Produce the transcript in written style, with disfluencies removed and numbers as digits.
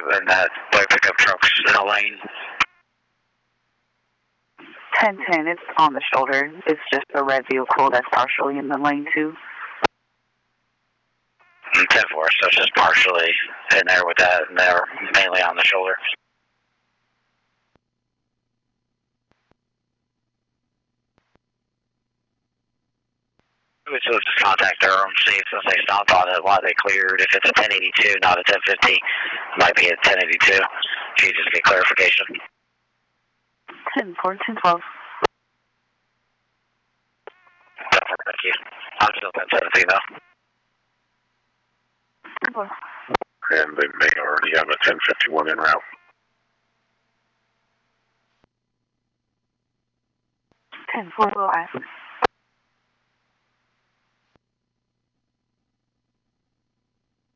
and that boy pickup truck's in a lane. 1010, it's on the shoulder. It's just a red vehicle that's partially in the lane too. 10-4, so it's just partially in there with that, and they're mainly on the shoulder. So just contact Durham, see if since they stopped on it, why they cleared. If it's a 1082, not a 1050, it might be a 1082. If you just get clarification. 10-4, 10-12. Thank you. I'm still 1017 though. 10-4. And they may already have a 1051 en route. 10-4, we'll ask.